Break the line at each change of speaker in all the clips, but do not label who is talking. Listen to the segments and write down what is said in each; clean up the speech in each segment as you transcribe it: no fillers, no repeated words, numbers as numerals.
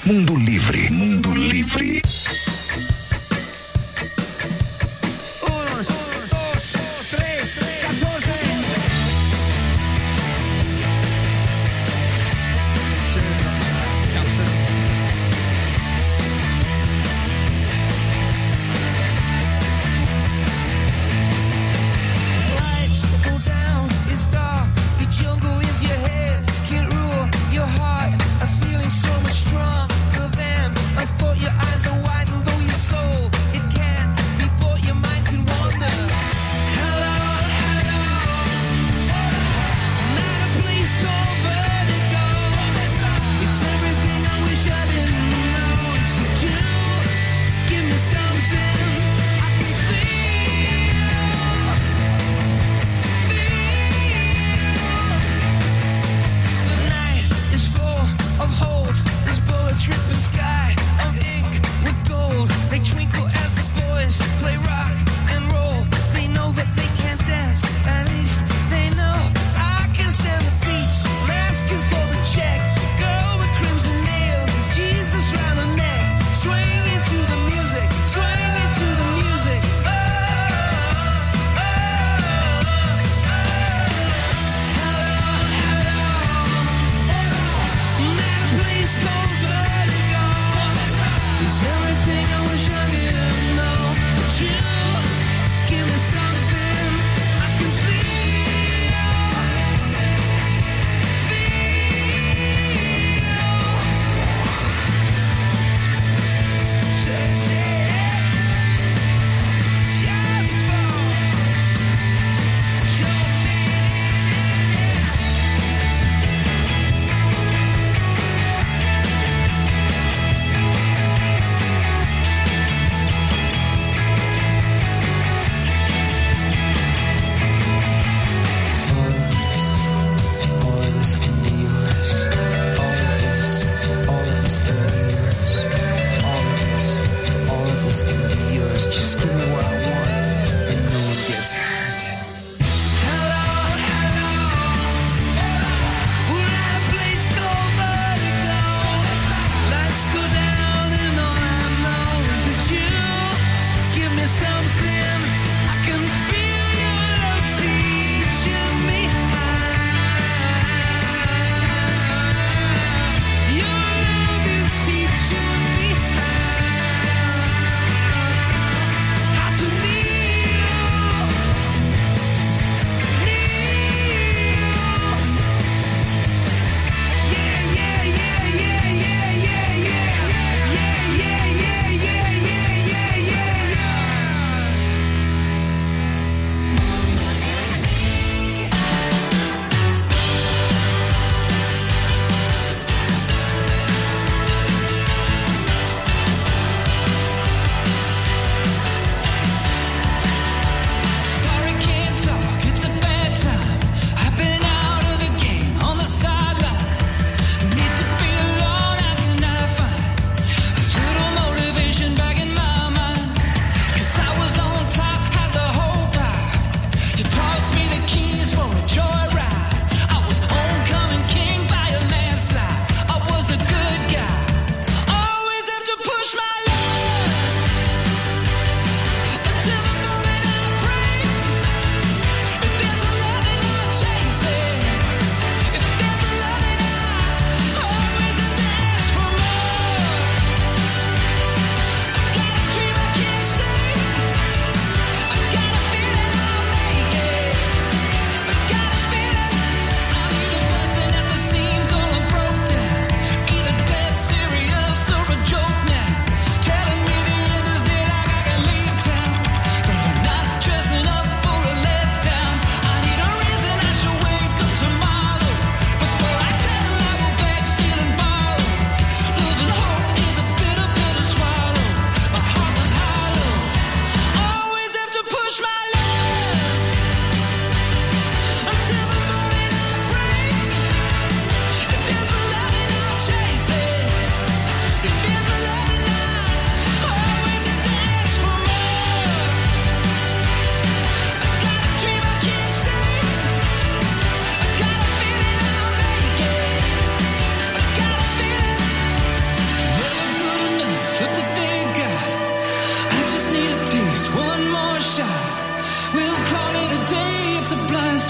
Mundo Livre. Mundo Livre.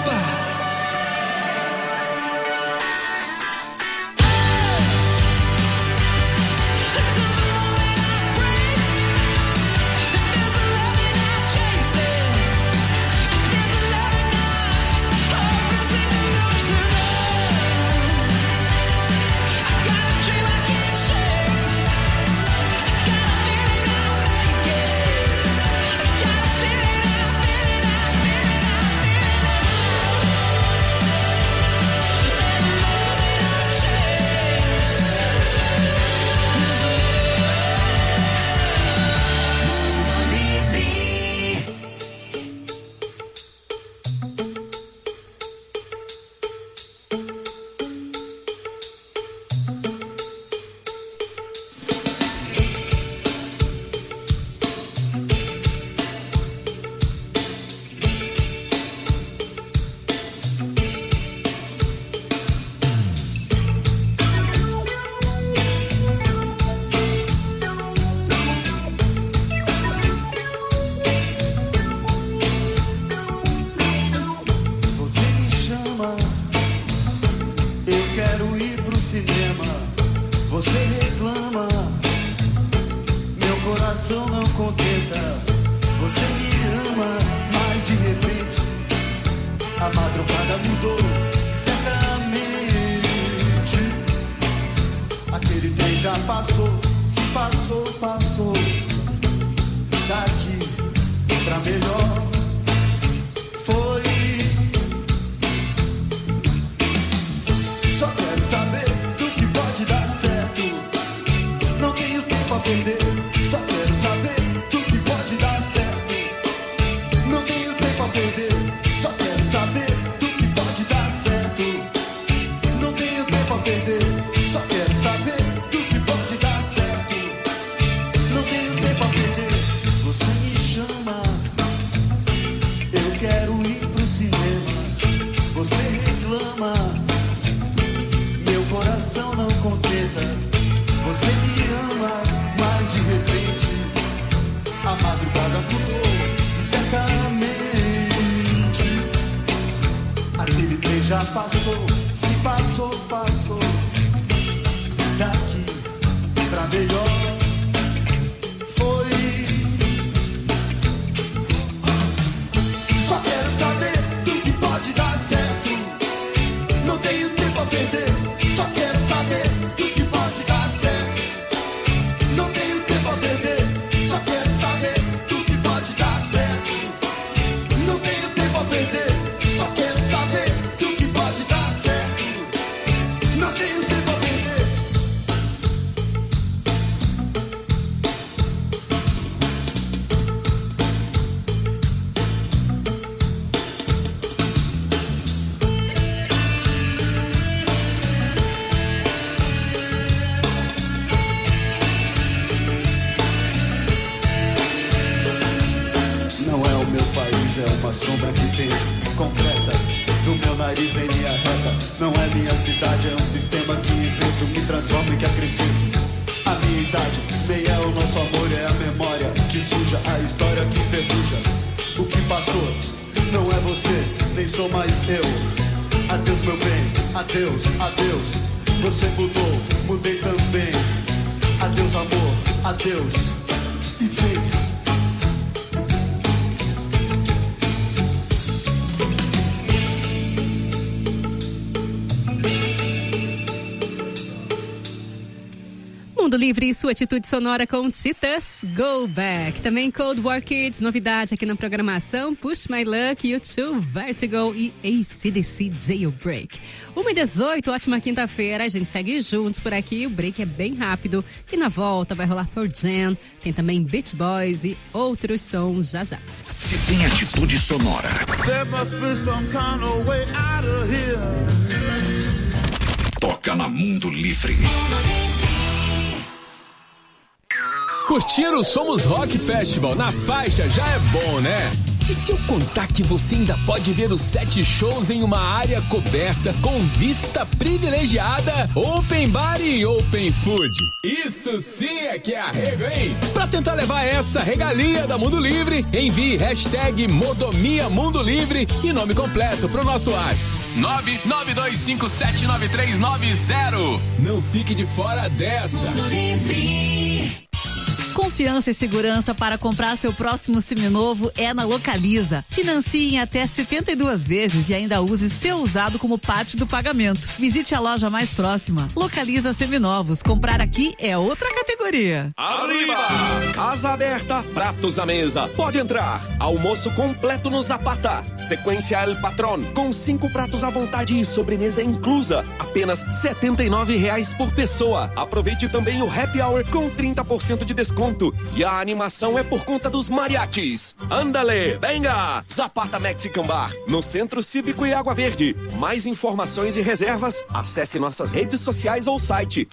Mundo Livre, sua atitude sonora com Titãs, Go Back. Também Cold War Kids, novidade aqui na programação, Push My Luck, U2, Vertigo e AC/DC Jailbreak. 1h18, ótima quinta-feira, a gente segue juntos por aqui, o break é bem rápido e na volta vai rolar Pearl Jam, tem também Beach Boys e outros sons já já.
Se tem atitude sonora.
There must be some kind of way out of here.
Toca na Mundo Livre.
Curtir o Somos Rock Festival na faixa já é bom, né? E se eu contar que você ainda pode ver os 7 shows em uma área coberta com vista privilegiada, open bar e open food? Isso sim é que é arrego, hein? Pra tentar levar essa regalia da Mundo Livre, envie hashtag Modomia Mundo Livre e nome completo pro nosso WhatsApp 992579390. Não fique de fora dessa.
Mundo Livre.
Confiança e segurança para comprar seu próximo seminovo é na Localiza. Financie em até 72 vezes e ainda use seu usado como parte do pagamento. Visite a loja mais próxima. Localiza Seminovos. Comprar aqui é outra categoria.
Arriba! Casa aberta, pratos à mesa. Pode entrar. Almoço completo no Zapata. Sequência El Patron, com 5 pratos à vontade e sobremesa inclusa. Apenas R$79 por pessoa. Aproveite também o Happy Hour com 30% de desconto. E a animação é por conta dos mariachis. Andale, venga! Zapata Mexican Bar, no Centro Cívico e Água Verde. Mais informações e reservas, acesse nossas redes sociais ou site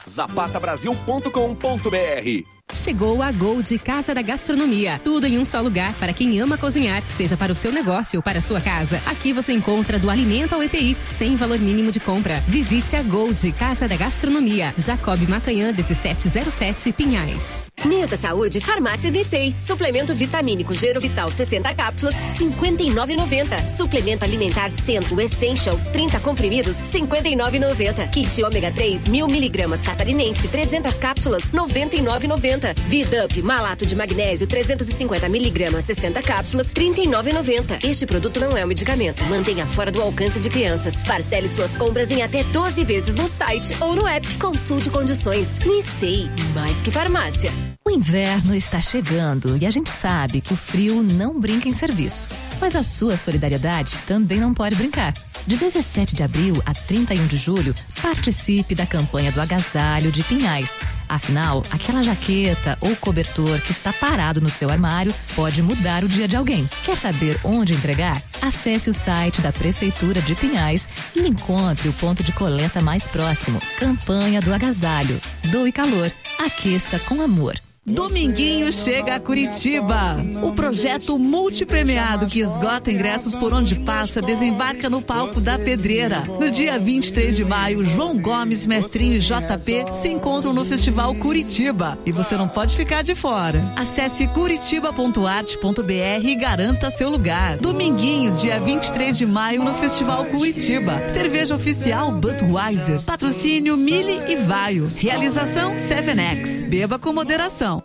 zapatabrasil.com.br.
Chegou a Gold Casa da Gastronomia. Tudo em um só lugar para quem ama cozinhar, seja para o seu negócio ou para a sua casa. Aqui você encontra do alimento ao EPI, sem valor mínimo de compra. Visite a Gold Casa da Gastronomia. Jacob Macanhã, 1707, Pinhais.
Mês da Saúde, Farmácia Dissei. Suplemento vitamínico Gerovital 60 cápsulas, R$ 59,90. Suplemento alimentar Centro Essentials 30 comprimidos, R$ 59,90. Kit ômega 3 1000mg catarinense 300 cápsulas, R$ 99,90. Vidup malato de magnésio 350mg 60 cápsulas, R$ 39,90. Este produto não é um medicamento. Mantenha fora do alcance de crianças. Parcele suas compras em até 12 vezes no site ou no app. Consulte condições. Nissei, mais que farmácia.
O inverno está chegando e a gente sabe que o frio não brinca em serviço. Mas a sua solidariedade também não pode brincar. De 17 de abril a 31 de julho, participe da campanha do agasalho de Pinhais. Afinal, aquela jaqueta ou cobertor que está parado no seu armário pode mudar o dia de alguém. Quer saber onde entregar? Acesse o site da Prefeitura de Pinhais e encontre o ponto de coleta mais próximo. Campanha do agasalho. Doe calor. Aqueça com amor.
Dominguinho chega a Curitiba. O projeto multipremiado que esgota ingressos por onde passa desembarca no palco da Pedreira. No dia 23 de maio, João Gomes, Mestrinho e JP se encontram no Festival Curitiba. E você não pode ficar de fora. Acesse curitiba.arte.br e garanta seu lugar. Dominguinho, dia 23 de maio, no Festival Curitiba. Cerveja oficial Budweiser. Patrocínio Mille e Vaio. Realização 7X. Beba com moderação.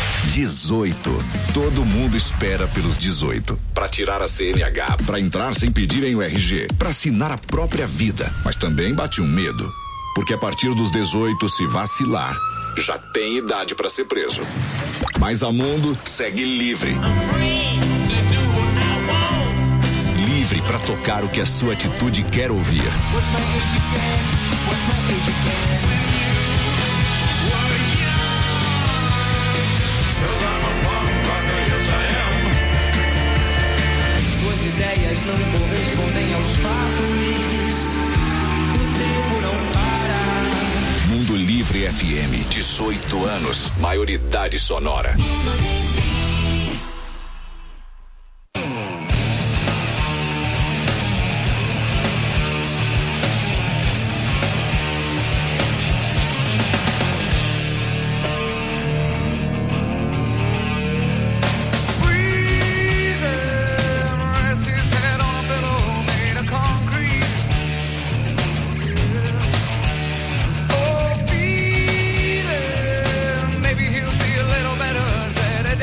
18. Todo mundo espera pelos 18. Para tirar a CNH, para entrar sem pedirem o RG, para assinar a própria vida. Mas também bate um medo. Porque a partir dos 18, se vacilar, já tem idade para ser preso. Mas a Mundo segue livre. Livre para tocar o que a sua atitude quer ouvir.
Ideias não correspondem aos fatos. O tempo não para.
Mundo Livre FM, 18 anos, maioridade sonora.
Maybe he'll see a little better. Said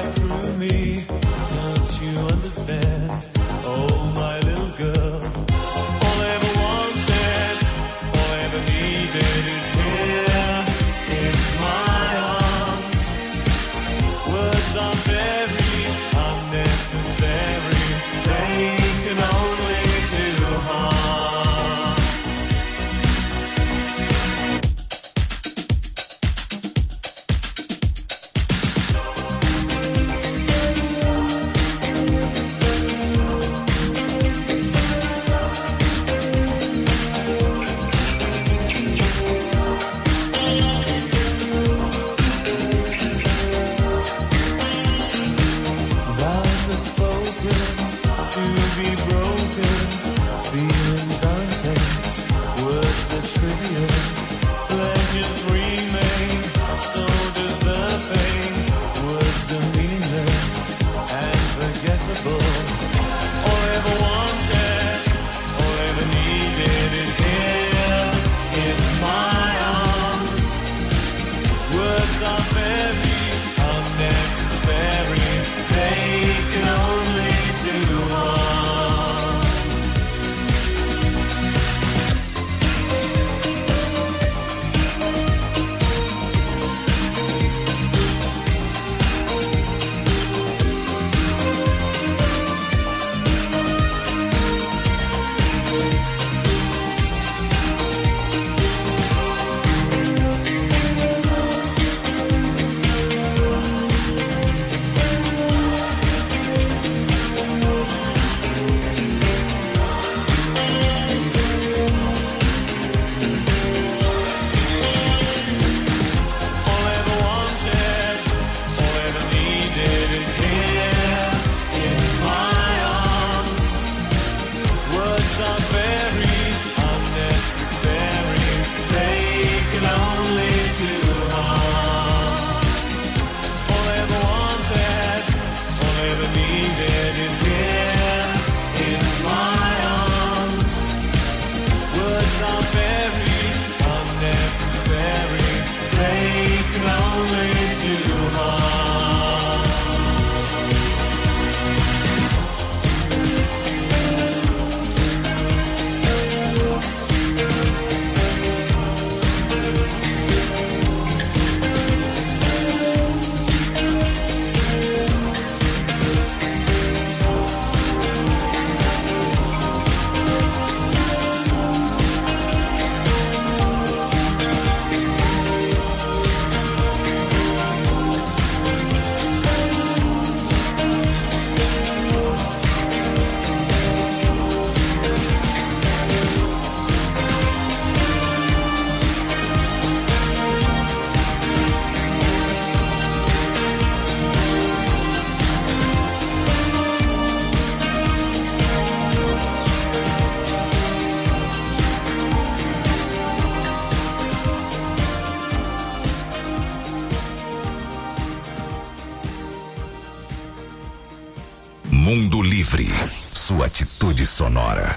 Mundo Livre, sua atitude sonora.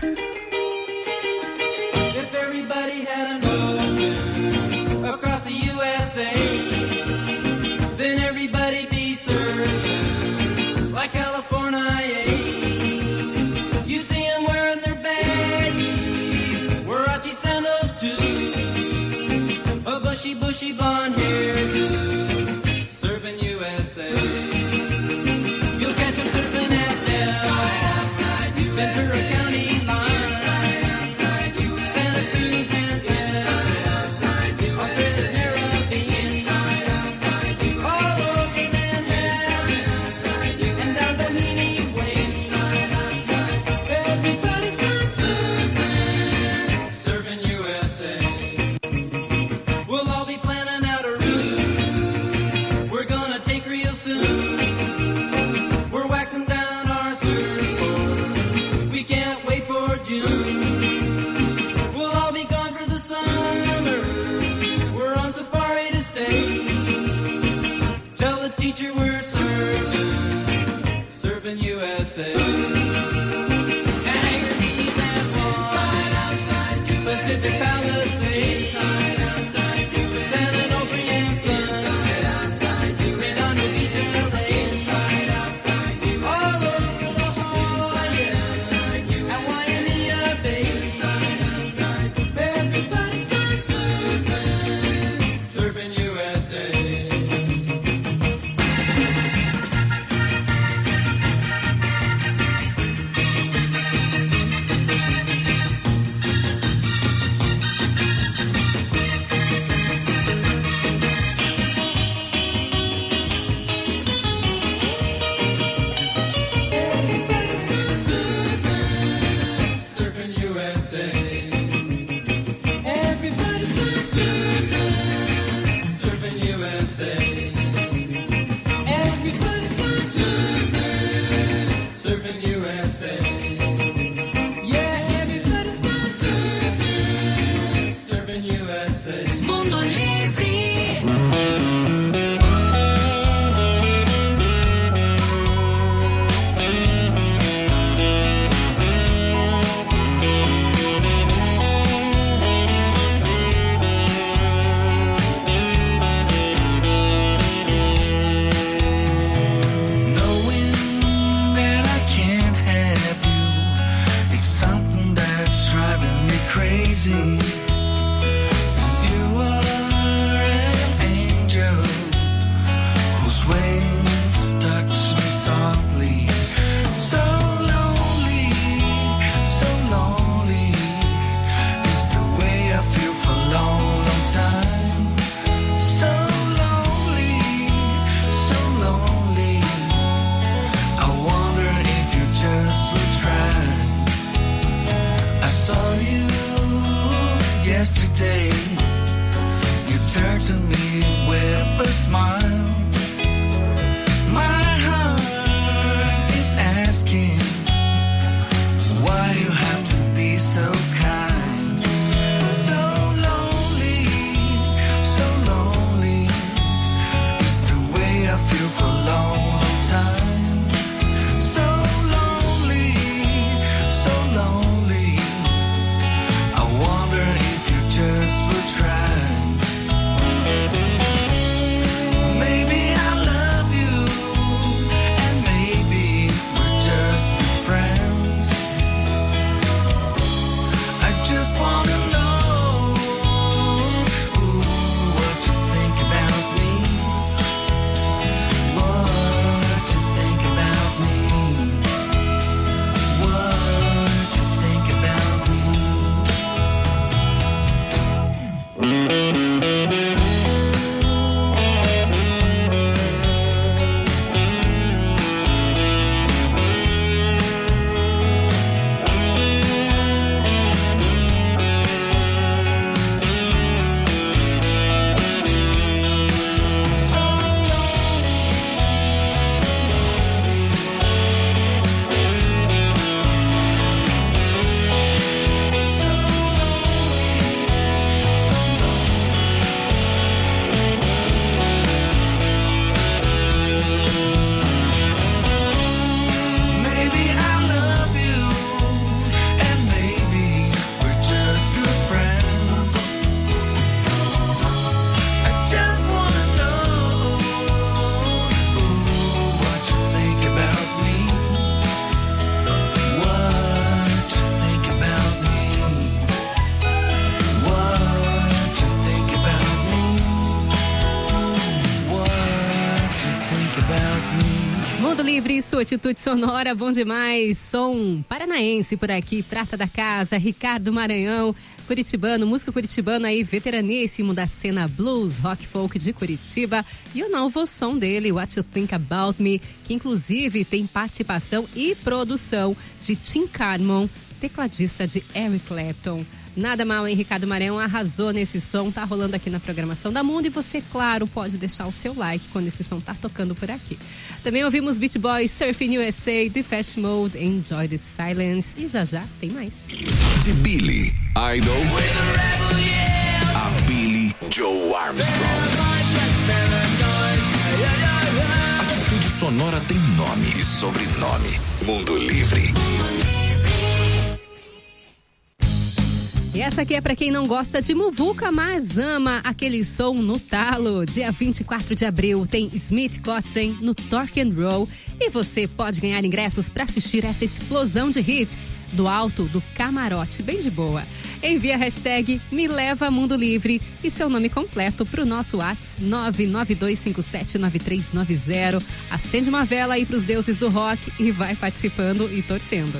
If everybody had an ocean across the USA, then everybody'd be served like California. You'd see them wearing their baggies, Warachi sandals too, a bushy blonde hairdo, surfing USA. You'll catch them surfing at Ventura County line, Santa Cruz and Australia's Caribbean, all over Manhattan and down Doheny Way. Everybody's gone surfing USA. We'll all be planning out a route we're gonna take real soon. We're waxing down our surfboard, we can't wait for June. We'll all be gone for the summer, we're on safari to stay. Tell the teacher we're surfing USA. Hangar beach and Swan, Pacific Palisades, San Onofre and Sun, Redondo Beach and LA.
Mundo Livre, sua atitude sonora, bom demais. Som paranaense por aqui, prata da casa, Ricardo Maranhão, curitibano, músico curitibano aí, veteraníssimo da cena blues, rock, folk de Curitiba. E o novo som dele, What You Think About Me, que inclusive tem participação e produção de Tim Carmon, tecladista de Eric Clapton. Nada mal, hein? Ricardo Maranhão arrasou nesse som, tá rolando aqui na programação da Mundo e você, claro, pode deixar o seu like quando esse som tá tocando por aqui. Também ouvimos Beach Boys, Surfing USA, Depeche Mode, Enjoy the Silence e já tem mais.
De Billy Idol a Billy Joe Armstrong. Atitude sonora tem nome e sobrenome. Mundo Livre.
E essa aqui é pra quem não gosta de muvuca, mas ama aquele som no talo. Dia 24 de abril tem Smith Kotzen no Torque and Roll e você pode ganhar ingressos pra assistir essa explosão de riffs do alto do camarote, bem de boa. Envia a hashtag Me Leva Mundo Livre e seu nome completo pro nosso WhatsApp 992579390. Acende uma vela aí pros deuses do rock e vai participando e torcendo.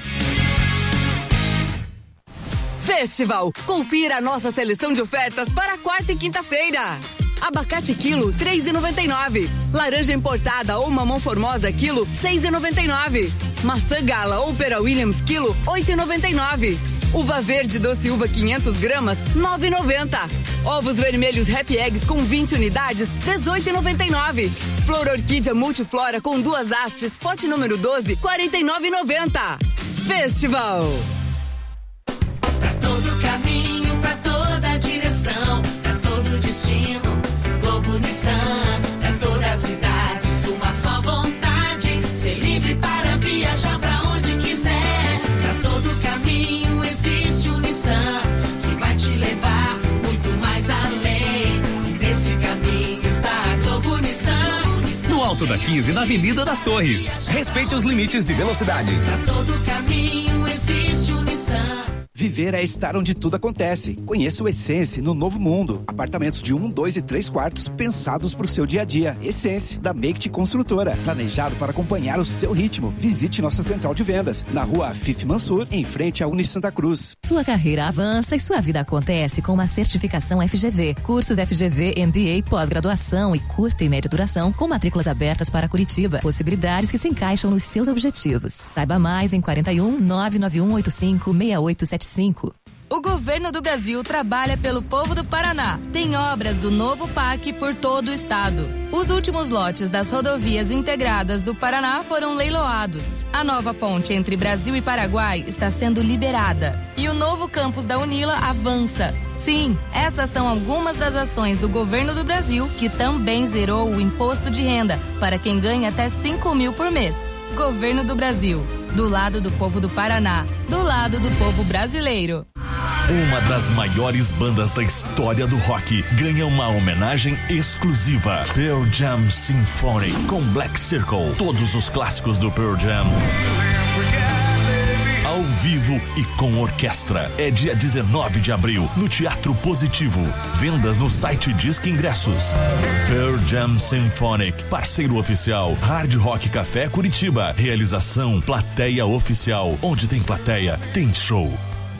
Festival. Confira a nossa seleção de ofertas para quarta e quinta-feira. Abacate quilo, R$ 3,99. Laranja importada ou mamão formosa quilo, R$ 6,99. Maçã gala ou pera Williams quilo, R$ 8,99. Uva verde doce uva 500 gramas, R$ 9,90. Ovos vermelhos Happy Eggs com 20 unidades, R$ 18,99. Flor orquídea multiflora com 2 hastes, pote número 12, R$ 49,90. Festival.
Todo caminho, pra toda direção, pra todo destino, Globo Nissan, pra toda a cidade, uma só vontade, ser livre para viajar pra onde quiser. Pra todo caminho existe um Nissan, que vai te levar muito mais além, e nesse caminho está a Globo Nissan.
No Alto da 15, na Avenida das Torres. Respeite os limites de velocidade.
Pra todo caminho existe um Nissan.
Viver é estar onde tudo acontece. Conheça o Essence no Novo Mundo. Apartamentos de 1, 2 e 3 quartos pensados para o seu dia a dia. Essence, da Make Construtora. Planejado para acompanhar o seu ritmo. Visite nossa central de vendas, na rua Afif Mansur, em frente à Uni Santa Cruz.
Sua carreira avança e sua vida acontece com uma certificação FGV. Cursos FGV, MBA, pós-graduação e curta e média duração, com matrículas abertas para Curitiba. Possibilidades que se encaixam nos seus objetivos. Saiba mais em 41 991 85 6875.
O governo do Brasil trabalha pelo povo do Paraná. Tem obras do novo PAC por todo o estado. Os últimos lotes das rodovias integradas do Paraná foram leiloados. A nova ponte entre Brasil e Paraguai está sendo liberada. E o novo campus da Unila avança. Sim, essas são algumas das ações do governo do Brasil, que também zerou o imposto de renda para quem ganha até 5 mil por mês. Governo do Brasil. Do lado do povo do Paraná. Do lado do povo brasileiro.
Uma das maiores bandas da história do rock ganha uma homenagem exclusiva. Pearl Jam Symphony com Black Circle. Todos os clássicos do Pearl Jam ao vivo e com orquestra. É dia 19 de abril no Teatro Positivo. Vendas no site Disque Ingressos. Pearl Jam Symphonic, parceiro oficial Hard Rock Café Curitiba. Realização Plateia Oficial. Onde tem plateia, tem show.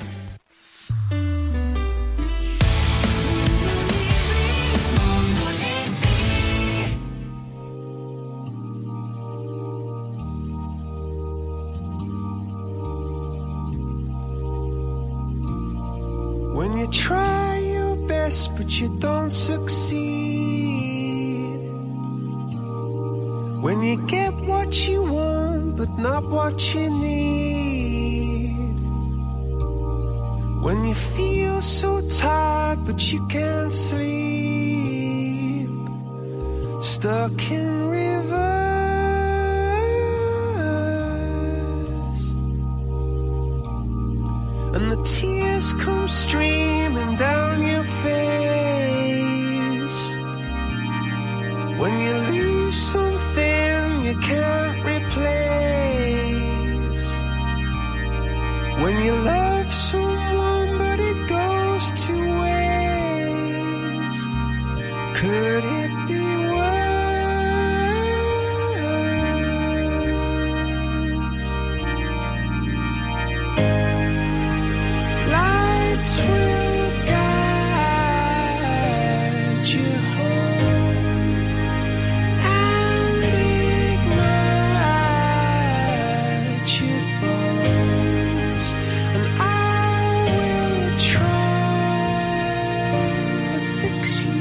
When you try your best but you don't succeed, when you get what you want but not what you need, when you feel so tired but you can't sleep, stuck in rivers and the tears come streaming down your face, when you lose something you can't replace, when you love someone but it goes to waste, could it be worse? Lights will guide you home and ignite your bones, and I will try to fix you.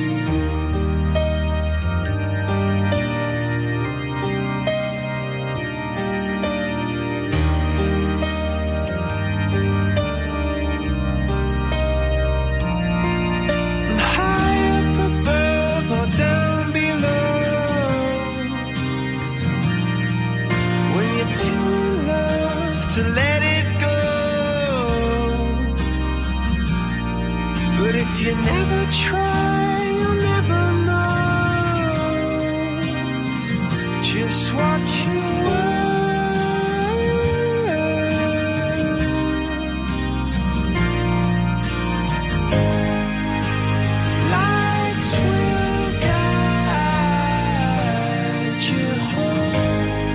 To let it go, but if you never try, you'll never know just what you were. Lights will guide you home.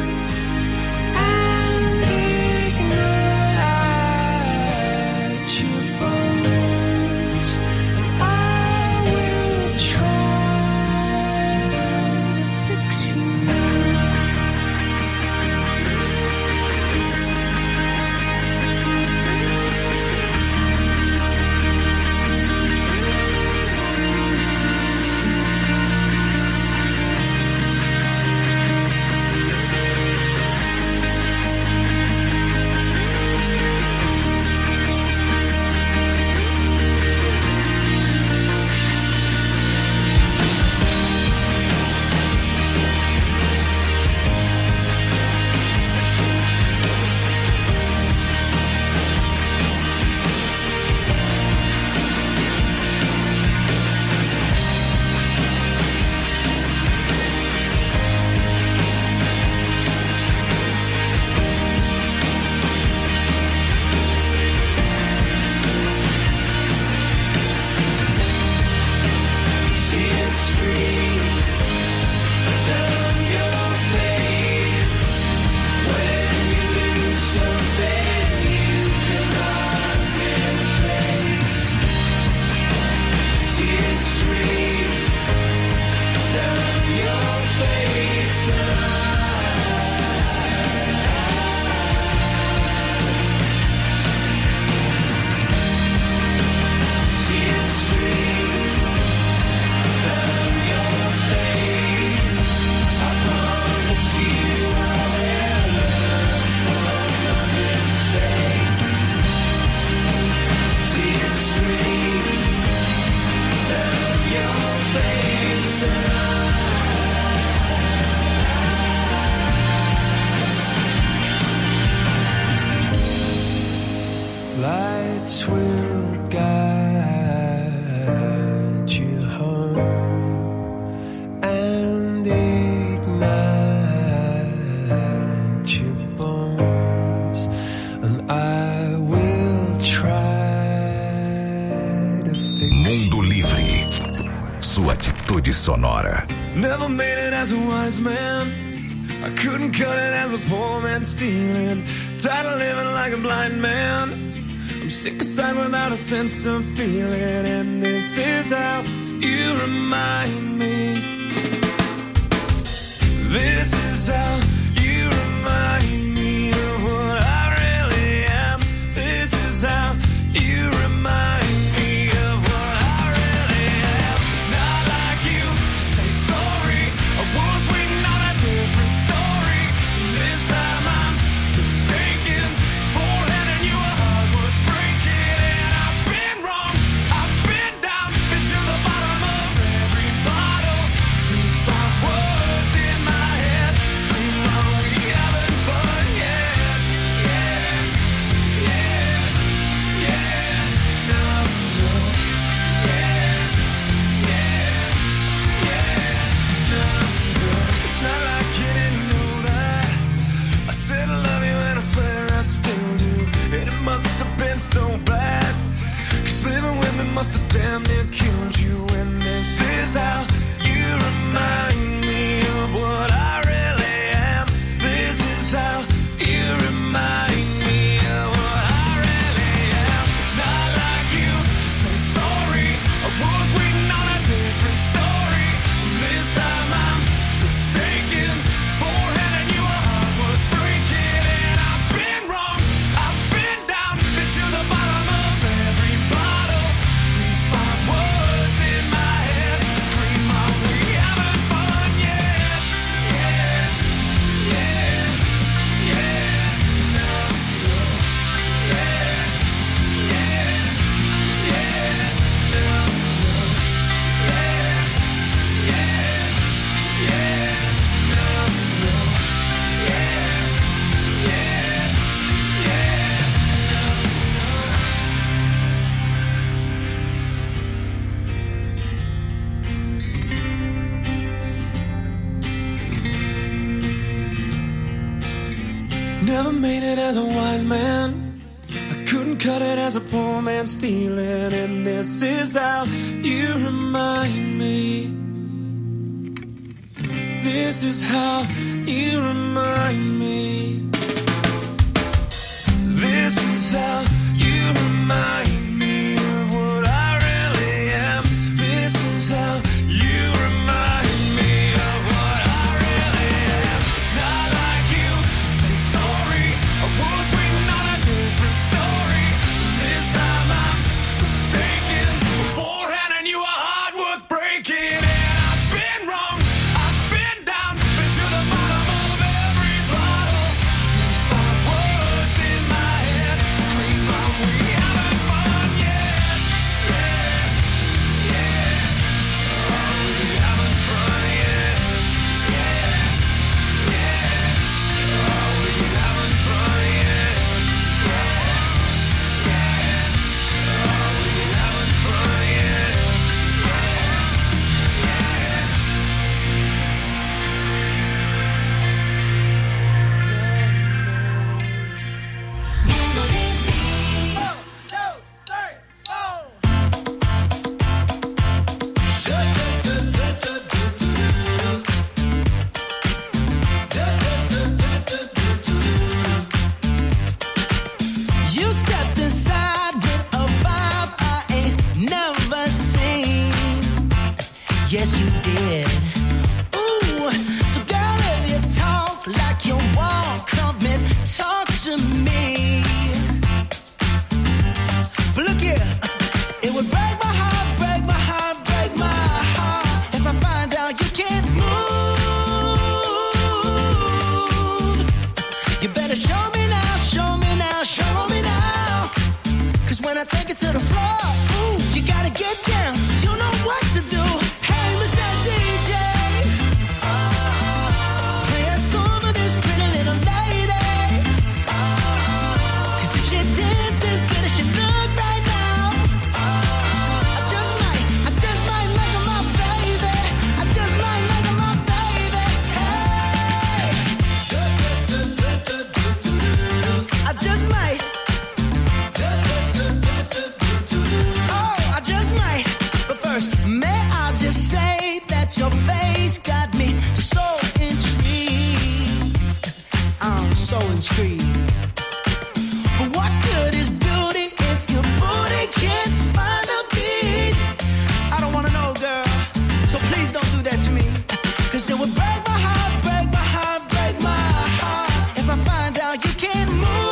Lights will guide you home and ignite your bones, and I will try to fix
Mundo Livre, sua atitude sonora.
Never made it as a wise man. I couldn't cut it as a poor man stealing. Tired of living like a blind man. I'm sick aside without a sense of feeling. And this is how you remind me. This is how you remind me of what I really am. This is how you remind me of what I really am. It's not like you to say sorry. I was waiting on a different story. This time I'm mistaken for handing you a heart worth breaking. And I've been wrong, I've been down, been to the bottom of every bottle. These five words in my head scream, oh, we haven't fun yet. Yeah, yeah, yeah, no, no. Yeah, yeah, yeah, no, no. It's not like you didn't know that. I said I love you and I swear I still do. And it must have been so bad, 'cause living with me must have damn near killed you. And this is how you remind me of what I really am. This is how you remind me of what I really am. It's not like you Never made it as a wise man. I couldn't cut it as a poor man stealing. And this is how you remind me. This is how you remind me. This is how you remind me of what I really am. This is how you remind me of what I really am. It's not like you to say sorry. I was waiting on a different story. This time I'm mistaken. Beforehand I knew a heart worth breaking. And I've been wrong, I've been down, been to the bottom of every bottle. These five words in my head scream out, we haven't fun yet. Yeah, yeah. Oh, we haven't fun yet. Yeah, yeah. Oh, we haven't fun yet. Yeah, yeah. Oh, we haven't fun yet.
You stepped inside with a vibe I ain't never seen. Yes, you did. Ooh, so girl, if you talk like you walk, come and talk to me. But look here, it would break my heart, break my heart, break my heart if I find out you can't move. You better show me now, show me now, show me now. Cause when I take it to the floor, ooh, you gotta get down. You know what to do. Hey, Mr. DJ, play a song for this pretty little lady. Cause if she dances good as she look right now, I just might make her my baby. I just might make her my baby. Hey, I just might. Oh, I just might. But first, may I just say that your face got me so intrigued. I'm so intrigued. But what good is beauty if your booty can't find a beat? I don't wanna know, girl. So please don't do that to me. Cause it would break my heart, break my heart, break my heart if I find out you can't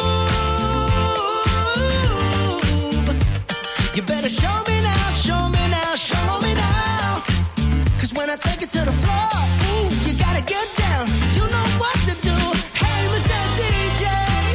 move. You better show me now, show me now, show me now. Cause when I take it to the floor, ooh, you gotta get down. You know what to do. Hey, Mr. DJ.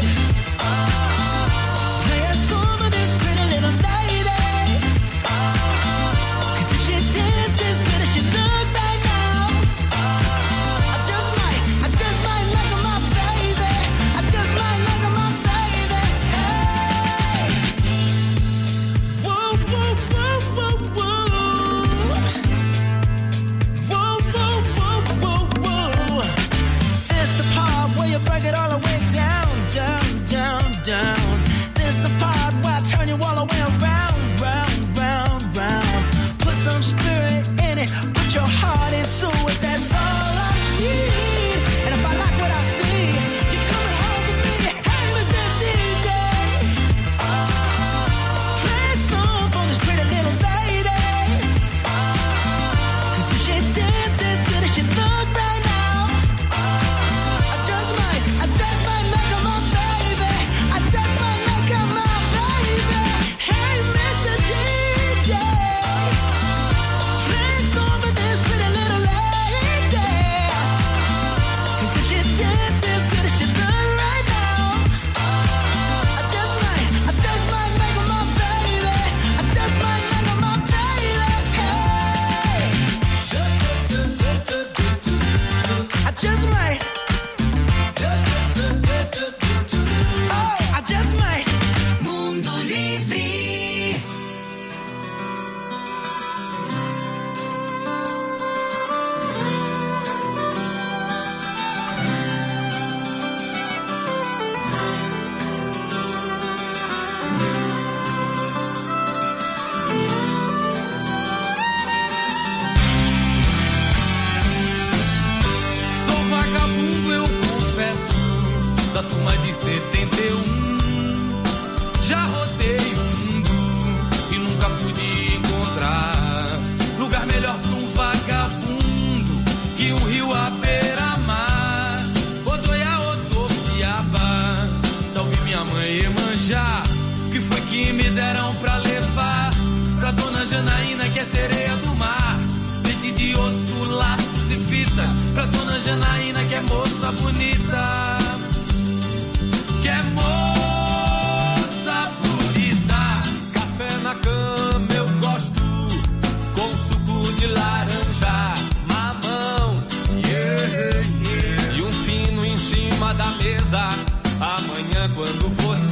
71. Já rodei o mundo e nunca pude encontrar lugar melhor pra um vagabundo que um rio à beira-mar. Odoiá, Odopiaba, salve minha mãe Iemanjá, que foi que me deram pra levar pra dona Janaína, que é sereia do mar. Dente de osso, laços e fitas pra dona Janaína, que é moça bonita, que é moça bonita. Café na cama eu gosto, com suco de laranja, mamão, yeah, yeah. E um fino em cima da mesa. Amanhã quando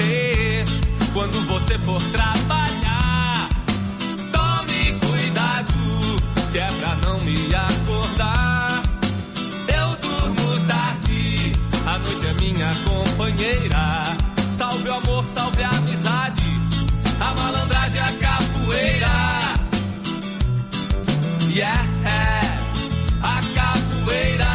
você for trabalhar, tome cuidado, que é pra não me acordar. Eu durmo tarde, a noite é minha companheira. Salve o amor, salve a amizade, a malandragem, a capoeira. Yeah, a capoeira.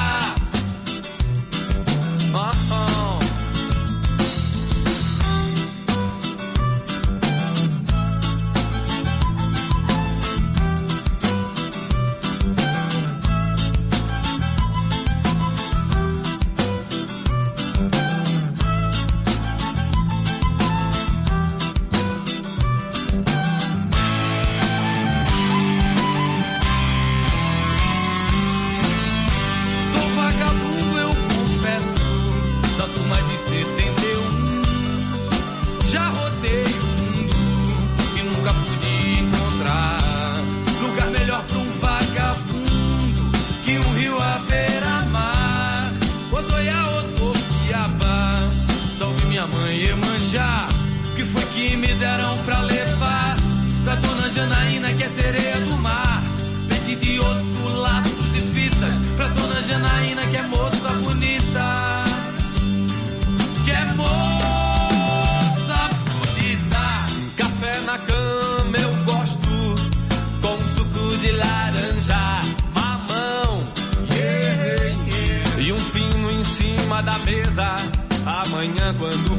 Que foi que me deram pra levar pra dona Janaína, que é sereia do mar. Pente de osso, laços e fitas pra dona Janaína, que é moça bonita, que é moça bonita. Café na cama eu gosto, com suco de laranja, mamão, yeah, yeah. E um fino em cima da mesa. Amanhã quando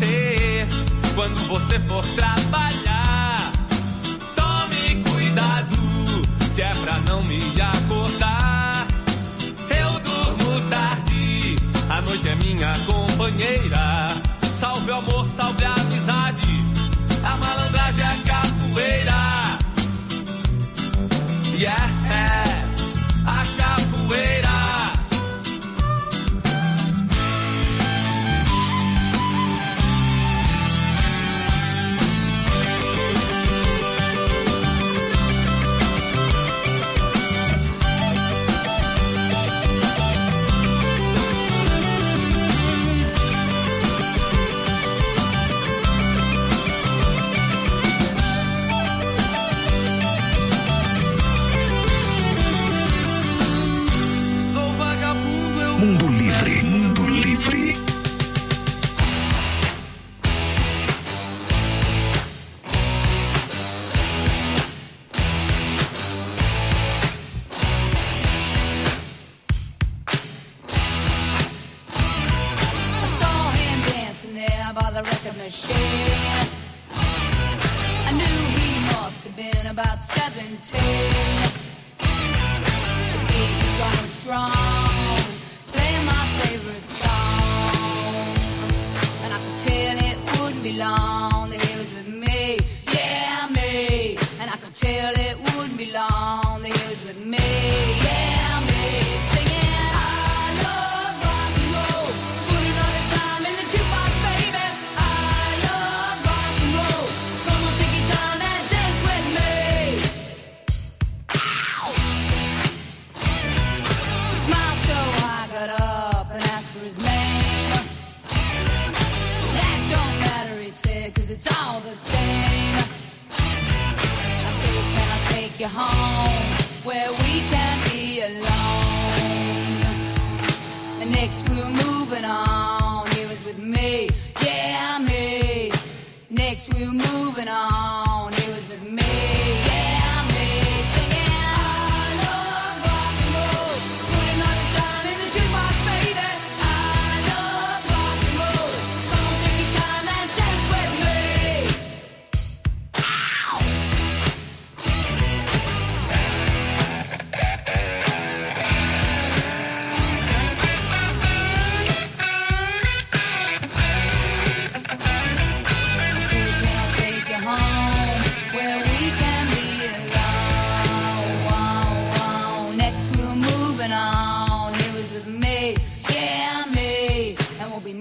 você for trabalhar, tome cuidado, que é pra não me acordar. Eu durmo tarde, a noite é minha companheira. Salve o amor, salve a amizade, a malandragem, a capoeira. Yeah, a capoeira.
Mundo Livre, Mundo Livre.
I saw him dancing there by the record machine. I knew he must have been about 17. The beat was going strong, playing my favorite song, and I could tell it wouldn't be long that he was with me, yeah, me. And I could tell it wouldn't be long that he was with me, yeah, me. Singing, I love rock and roll, so put another time in the jukebox, baby. I love rock and roll, so come on, take your time and dance with me. Ow! He smiled so I got up and asked for his name. That don't matter, he said, 'cause it's all the same. I said, can I take you home where we can be alone? And next we were moving on, he was with me, yeah, me. Next we were moving on, he was with me, yeah, me. Singing, I love rock and roll, so put another time in the jukebox, baby. I love rock and roll, so come on,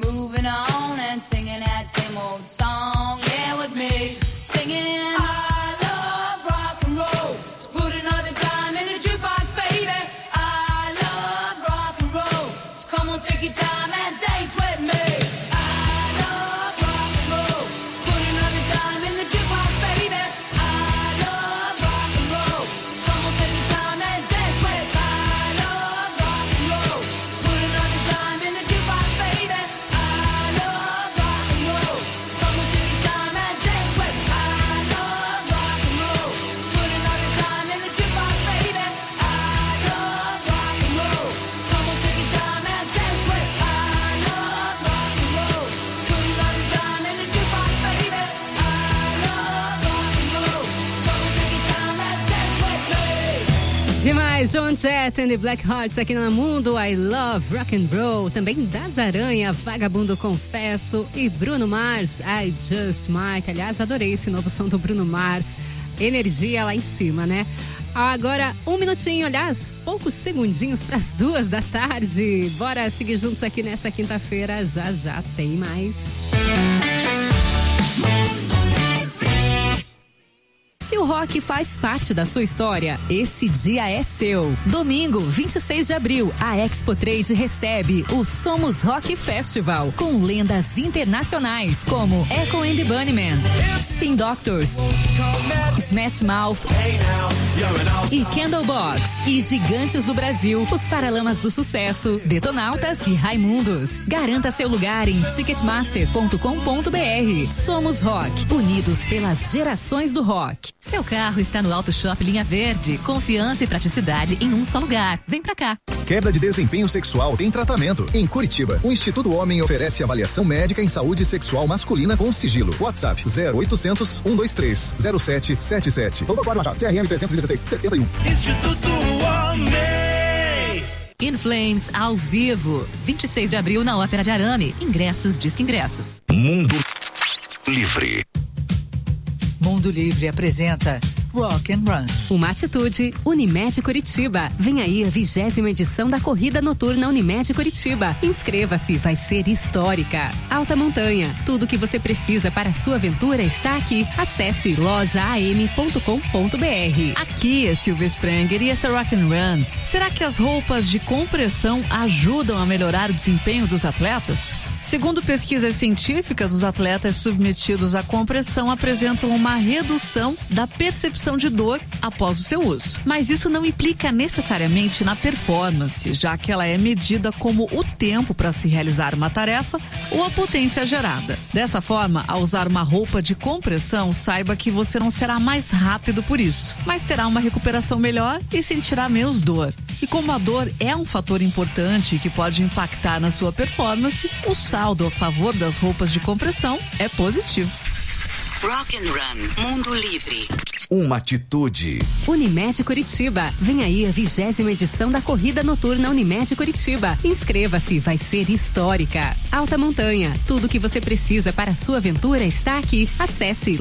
moving on and singing that same old song. Yeah, with me singing I love rock and roll. So put another dime in the jukebox, baby. I love rock and roll. So come on, take your time and dance with me. I love rock and roll. So put another dime in the jukebox, baby. I love rock and roll. So come on, take your time and dance with me. I love rock and roll. So put another dime in the jukebox, baby. I love rock and roll. So come on, take your time and dance with me. I love rock and roll. So put another dime in the jukebox, baby. I love rock and roll. So come on, take your time and dance with me. I love rock and roll. So put another dime in the jukebox, baby. I love rock and roll. So come on, take your time and dance with me.
Demais, John Jett and the Black Hearts aqui no Mundo. I Love Rock and Roll. Também Das Aranha, Vagabundo Confesso. E Bruno Mars, I Just Might. Aliás, adorei esse novo som do Bruno Mars. Energia lá em cima, né? Agora, um minutinho, aliás, poucos segundinhos para as 2 da tarde. Bora seguir juntos aqui nessa quinta-feira. Já já tem mais.
Se o rock faz parte da sua história, esse dia é seu. Domingo, 26 de abril, a Expo Trade recebe o Somos Rock Festival, com lendas internacionais como Echo and the Bunnymen, Spin Doctors, Smash Mouth e Candlebox, e gigantes do Brasil, os Paralamas do Sucesso, Detonautas e Raimundos. Garanta seu lugar em ticketmaster.com.br. Somos Rock, unidos pelas gerações do rock.
Seu carro está no Auto Shop Linha Verde. Confiança e praticidade em um só lugar. Vem pra cá.
Queda de desempenho sexual tem tratamento. Em Curitiba, o Instituto Homem oferece avaliação médica em saúde sexual masculina com sigilo. WhatsApp 0800 123 0777. Protocolo Machado, CRM 316 71.
Instituto Homem.
In Flames ao vivo. 26 de abril na Ópera de Arame. Ingressos, Disque Ingressos.
Mundo Livre.
Mundo Livre apresenta Rock and Run.
Uma atitude, Unimed Curitiba. Vem aí a 20ª edição da Corrida Noturna Unimed Curitiba. Inscreva-se, vai ser histórica. Alta montanha, tudo o que você precisa para a sua aventura está aqui. Acesse lojaam.com.br.
Aqui é Silvia Sprenger e essa Rock and Run. Será que as roupas de compressão ajudam a melhorar o desempenho dos atletas? Segundo pesquisas científicas, os atletas submetidos à compressão apresentam uma redução da percepção de dor após o seu uso. Mas isso não implica necessariamente na performance, já que ela é medida como o tempo para se realizar uma tarefa ou a potência gerada. Dessa forma, ao usar uma roupa de compressão, saiba que você não será mais rápido por isso, mas terá uma recuperação melhor e sentirá menos dor. E como a dor é um fator importante que pode impactar na sua performance, o saldo a favor das roupas de compressão é positivo.
Rock and Run, Mundo Livre.
Uma atitude.
Unimed Curitiba. Vem aí a 20ª edição da Corrida Noturna Unimed Curitiba. Inscreva-se, vai ser histórica. Alta montanha, tudo o que você precisa para a sua aventura está aqui. Acesse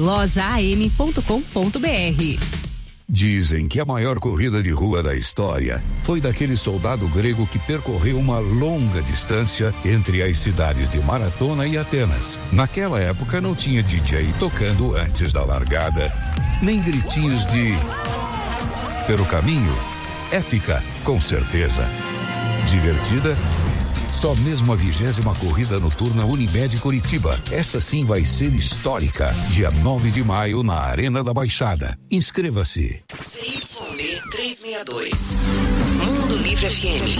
lojaam.com.br.
Dizem que a maior corrida de rua da história foi daquele soldado grego que percorreu uma longa distância entre as cidades de Maratona e Atenas. Naquela época não tinha DJ tocando antes da largada, nem gritinhos de... Pelo caminho, épica, com certeza. Divertida? Só mesmo a 20ª Corrida Noturna Unimed Curitiba. Essa sim vai ser histórica. Dia 9 de maio na Arena da Baixada. Inscreva-se.
CYB 362. Mundo Livre FM.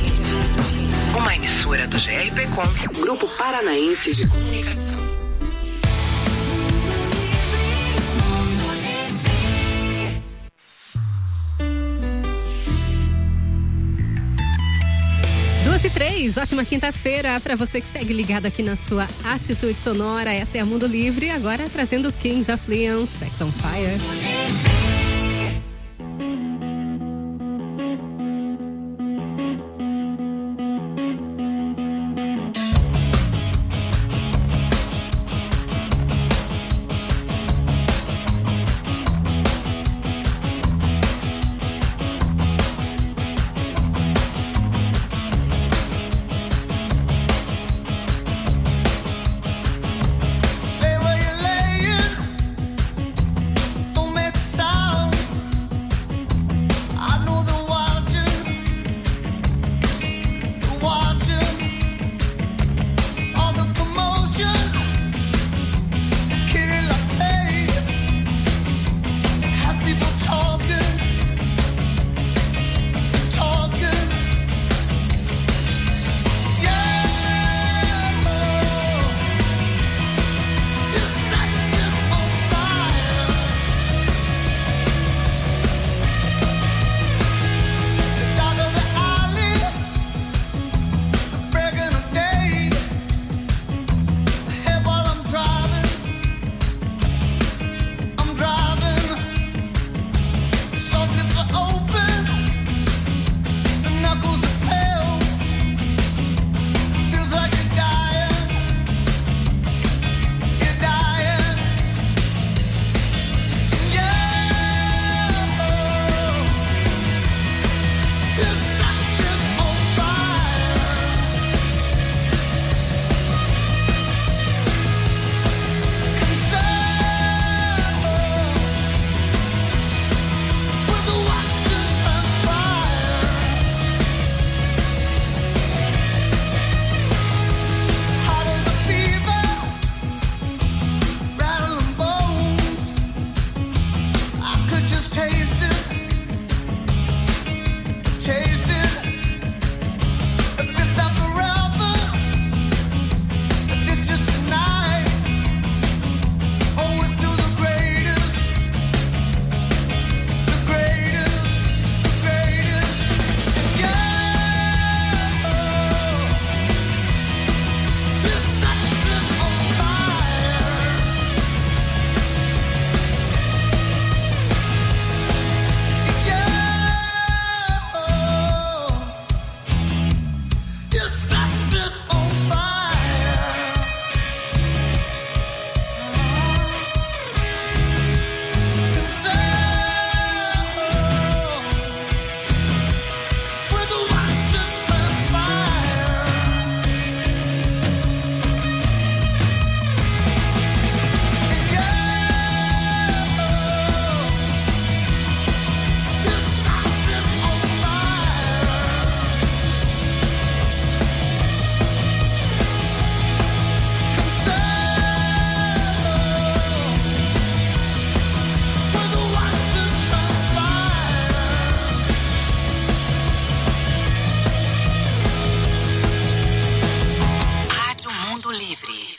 Uma emissora do GRPcom, Grupo Paranaense de Comunicação.
e 3, ótima quinta-feira para você que segue ligado aqui na sua Atitude Sonora. Essa é a Mundo Livre, agora trazendo Kings of Leon, Sex on Fire.
Livre.